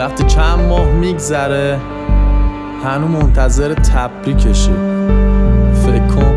وقتی چند ماه میگذره هنو منتظر تبریکشی. فکر کن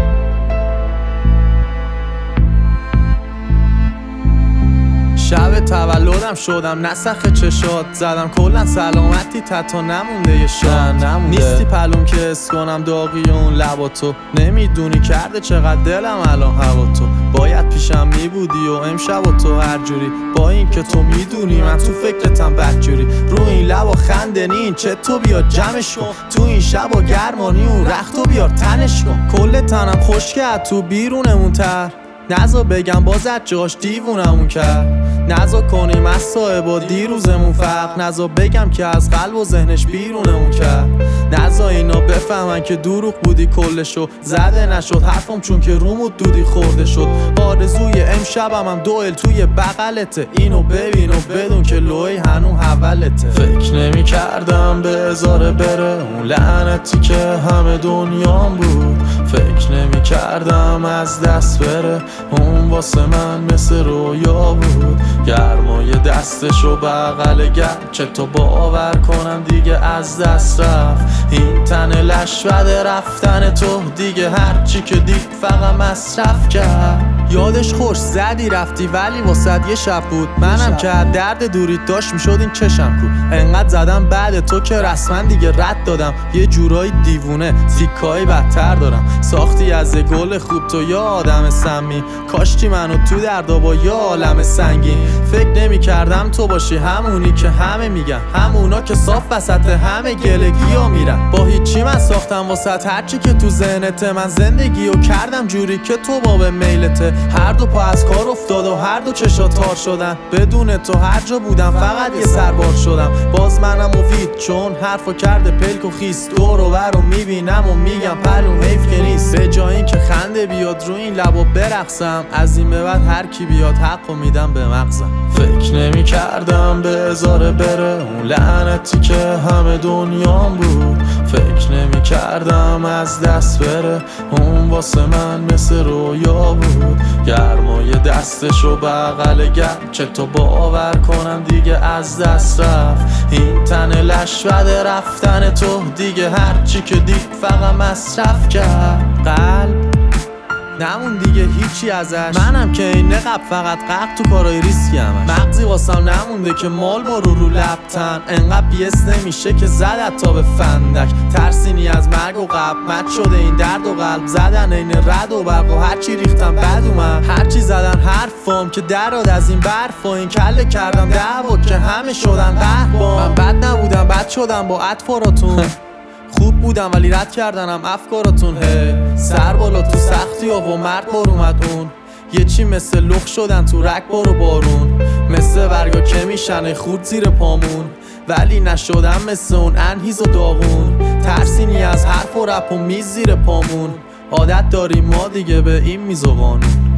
شب تولدم شدم نسخ چشات زدم کلن سلامتی تتا نمونده یه شاد نیستی پلوم که اس کنم داغی اون لبا تو نمیدونی کرده چقدر دلم الان هوا تو باید پیشم میبودی و امشب و تو هر جوری با این که تو میدونی من تو فکرتم بدجوری رو این لبا خنده نین چه تو بیار جمعش کن تو این شب و گرمانی اون رختو بیار تنش کن کل تنم خشکه تو بیرونمون تر نزا بگم بازت جاش دیوونمون کرد نزا کنیم از صاحبا دیروزمون فرق نزا بگم که از قلب و ذهنش بیرونمون کرد نزا اینا بفهمن که دروغ بودی کلشو زده نشد حرفم چون که رومود دودی خورده شد آرزوی امشبم هم دوئل توی بغلته اینو ببین و بدون که لوی هنو اولته فکر نمی کردم به ازاره بره اون لعنتی که همه دنیام بود فکر نمی کردم از دست بره اون واسه من مثل رویا بود گرمای دستشو بغل گرم چه تو باور کنم دیگه از دست رفت این تن لش بده رفتن تو دیگه هرچی که دید فقط مصرف کرد یادش خوش زدی رفتی ولی واسه یه شب بود منم که درد دوریت داشت میشد این چشم کو انقدر زدم بعد تو که رسما دیگه رد دادم یه جورایی دیوونه تیکایی بدتر دارم ساختی از گل خوب تو یا آدم سمی کاشتی منو تو دردا با یا عالم سنگین فکر نمی کردم تو باشی همونی که همه میگن همونا که صاف وسط همه گلگی ها میرن با هیچی من ساختم واسط هرچی که تو ذهنته من زندگیو کردم جوری که تو باب میلته هر دو پا از کار افتاد و هر دو چشا تار شدن بدون تو هر جا بودم فقط یه سربار شدم باز منم مفید چون حرفو کرده پلک و خیست دور و بر رو میبینم و میگم پلوم حیف که نیست به جای این که خنده بیاد رو این لبا برقصم از این به بعد هر کی بیاد حقو میدم به مغزم فکر نمی کردم به ازاره بره اون لعنتی که همه دنیام بود فکر نمی کردم از دست بره اون واسه من مثل رویا بود گرمای دستشو بغل گرم چه تو باور کنم دیگه از دست رفت این تن لش بده رفتن تو دیگه هرچی که دید فقط مصرف کرد قلب نمون دیگه هیچی ازش منم که این نقب فقط قق تو کارای ریسکی همش مغزی واسم نمونده که مال بارو رو لبتن انقدر بیس نمیشه که زدت تا به فندک ترسینی از مرگ و قبل مت شده این درد و قلب زدن این رد و برق و هرچی ریختم بد اومد هرچی زدن حرفام که دراد از این برف و این کله کردم دعوا که همه شدن قهبان من بد نبودم بد شدم با اطفاراتون خوب بودم ولی رد کردنم افکاراتون سر بالا تو سختی و مرد بار اومد اون یه چی مثل لخ شدن تو رگ بارو بارون مثل برگا که میشنه خورد زیر پامون ولی نشدم مثل اون انهیز و داغون ترسینی از حرف و رپ و میز زیر پامون عادت داریم ما دیگه به این میز و قانون